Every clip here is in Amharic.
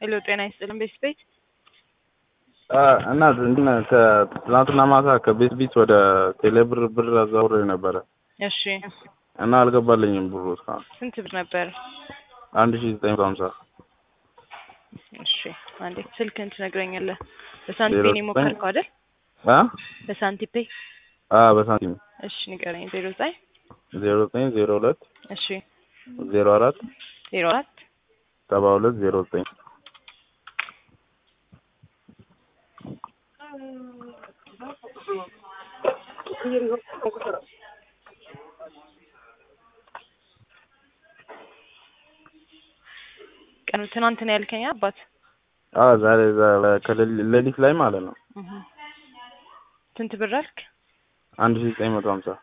ሄሎ ጤና ይስጥልን ቤት እና ከትናንትና ማታ ከቤት ቢት ወደ ቴሌብር ብር አዛውሬ ነበረ። እሺ እና አልገባልኝም ብሩ እስካሁን። ስንት ብር ነበር? 1950። እሺ አንዴ ስልክህን ትነግረኛለህ? በሳንቲም ሞከርከው አይደል? በሳንቲም በሳንቲም። እሺ ንገረኝ። 09 0902 እሺ 04 04 7209 ቀኑ ትናንት ነው ያልከኝ አባት? ዛሬ ሌሊት ላይ ማለት ነው። ስንት ብር አልክ? 1950።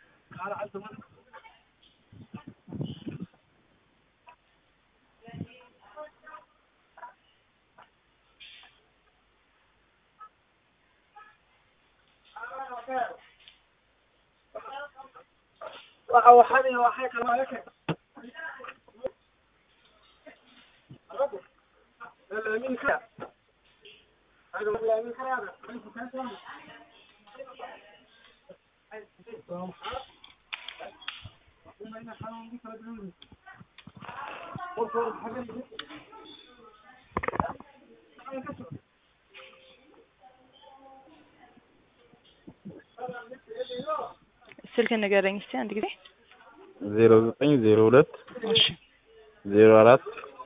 ስልክ ንገረኝ እስቲ አንድ ጊዜ። 0902 እሺ 04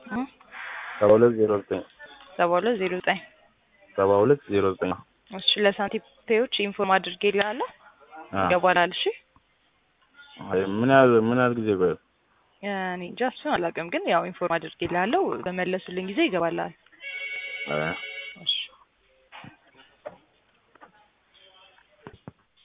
7209 7209 7209። እሺ ለሳንቲም ፔዎች ኢንፎርም አድርጌልሃለሁ። ይገባላል። እሺ ምን ያህል ጊዜ ቆየ? እኔ እንጃ እሱን አላውቅም፣ ግን ያው ኢንፎርም አድርጌልሃለሁ። በመለሱልኝ ጊዜ ይገባላል።